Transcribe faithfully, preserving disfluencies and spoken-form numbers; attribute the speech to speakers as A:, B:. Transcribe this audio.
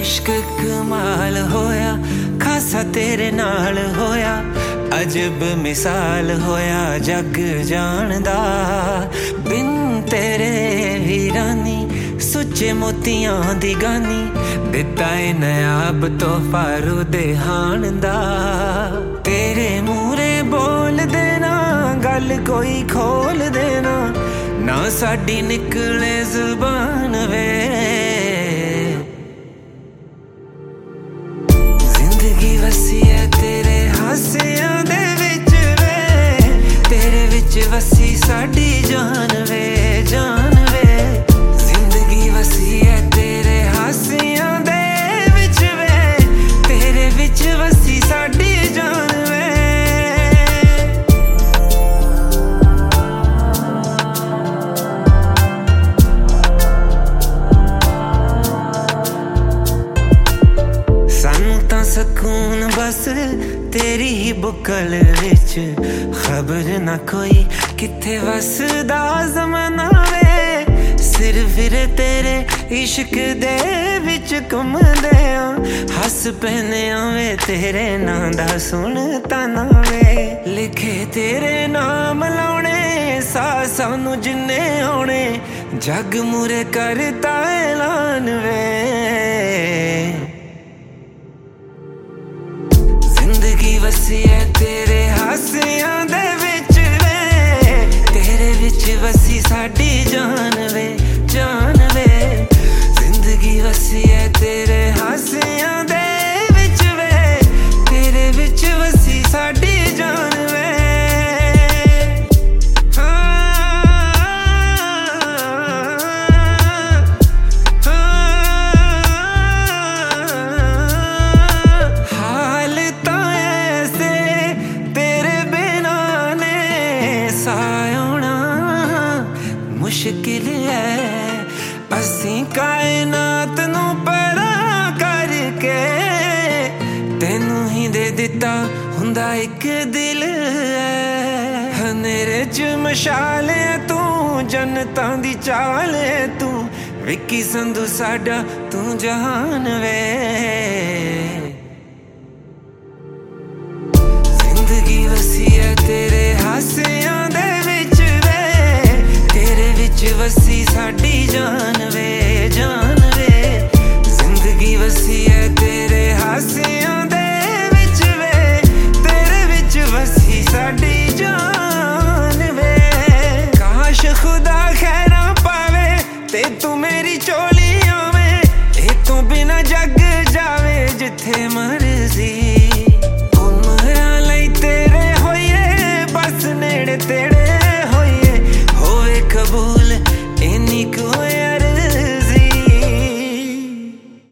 A: इश्क कमाल होया, खासा तेरे नाल होया, अजब मिसाल होया जग जानदा। बिन तेरे वीरानी सुच्चे मोतियां दी गानी, दिता है नयाब तोहफा रूदे हान दा। तेरे मूरे बोल देना, गल कोई खोल देना, ना साडी निकले जुबान वे। जिंदगी वसी है तेरे हासियां दे विच वे, तेरे विच वसी साडी जान वे, जान वे। जिंदगी वसी है तेरे हासियां दे विच वे, तेरे विच वसी साडी जान वे। सकून बस तेरी ही बुकल विच, खबर ना कोई किथे वसदा ज़माना वे। सिर फिर तेरे इश्क दे विच घुमदे आ, हस पैने वे तेरे नां दा सुन ताना वे। लिखे तेरे नाम लाउणे सा सानू जिन्ने आउणे, जग मुरे करता ऐलान वे। जिंदगी वसी है तेरे हासियां दे विच वे, तेरे विच वसी साडी जान वे, जान वे। जिंदगी वसी है तेरे हासियां दे विच वे, तेरे विच वसी साडी जान वे। मुश्किल है असी कायनात नू परा करके, तेनू ही दे दिता हुंदा एक दिल है। हनेरे च मशाल है तू, जन्नतां दी चाल है तू, विक्की संधू साडा तू जहान वे। जिंदगी वसी है तेरे हासियां दे विच वे, तेरे विच वसी साडी जान वे, जान वे। जिंदगी वसी है तेरे हासियां दे विच वे, तेरे विच वसी साडी जान वे। काश खुदा खैरा पावे ते तू मेरी चोली आवे, ए तू बिना जग जावे जिथे मर्जी। उमरां लई तेरे होइए बस नेड़े तेड़े,